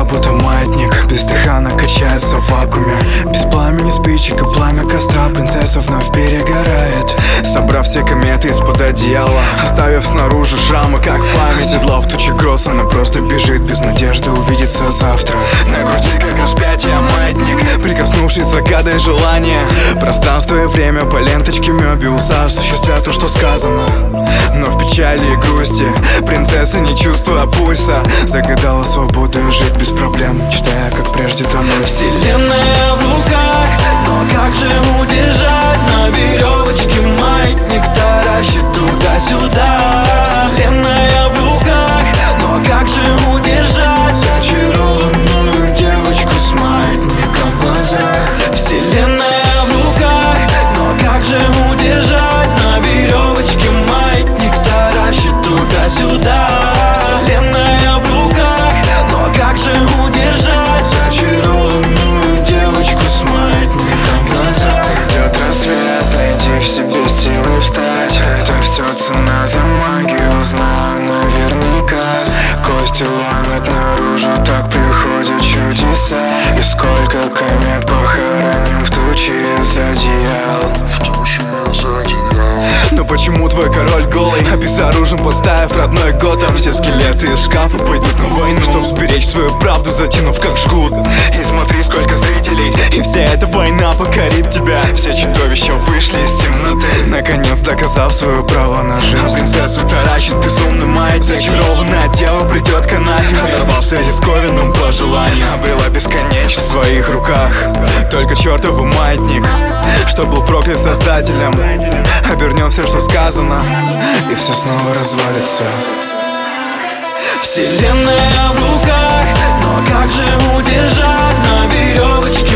будто маятник, бездыханно качается в вакууме. Без пламени спичек и пламя костра принцесса вновь перегорает, собрав все кометы из-под одеяла, оставив снаружи шрамы, как пламя. Седла в тучи гроз, она просто бежит без надежды увидеться завтра. На груди, как распятие, маятник, прикоснувшись, загадая желание. Пространство и время по ленточке Мёбиуса осуществят то, что сказано. Но в печали и грусти принцесса, не чувствуя пульса, загадала свободу и жить без проблем, мечтая, как прежде, тонуть. Вселенная в руках, но как же удержать? На веревочке маятник таращит туда-сюда. Вселенная в руках, но как же удержать зачарованную девочку с маятником в глазах? Вселенная в руках, но как же удержать? На веревочке маятник таращит туда-сюда. Вселенная в руках, но как же удержать зачарованную девочку с маятником в глазах? Идет рассвет, найди в себе силы встать. Это все цена за магию, знаю наверняка. Кости ломят наружу, так приходят чудеса. И сколько комет похороним в тучи из одеял. Но почему твой король голый, обезоружен, поставив родной Готэм? Все скелеты из шкафа пойдут на войну, чтоб сберечь свою правду, затянув как жгут. И смотри, сколько зрителей, и вся эта война покорит тебя. Все чудовища вышли из темноты, наконец доказав свое право на жизнь. Принцессу таращит безумный маятник, зачарованная дева придет к анафеме, оторвав связи с Ковином по желанию, обрела бесконечность в своих руках. Только чертов маятник, что был проклят создателем, обернем все, что сказано, и все снова развалится. Вселенная в руках, но как же удержать? На веревочке